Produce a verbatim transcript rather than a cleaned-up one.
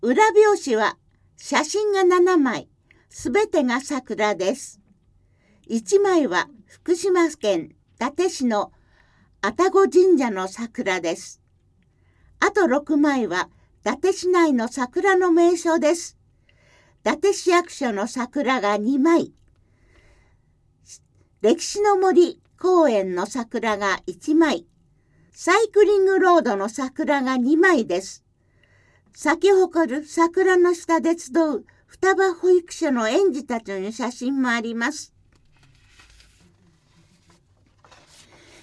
裏表紙は写真がななまい、すべてが桜です。いちまいは福島県伊達市の愛宕神社の桜です。あとろくまいは伊達市内の桜の名所です。伊達市役所の桜がにまい、歴史の森公園の桜がいちまい、サイクリングロードの桜がにまいです。咲き誇る桜の下で集う双葉保育所の園児たちの写真もあります。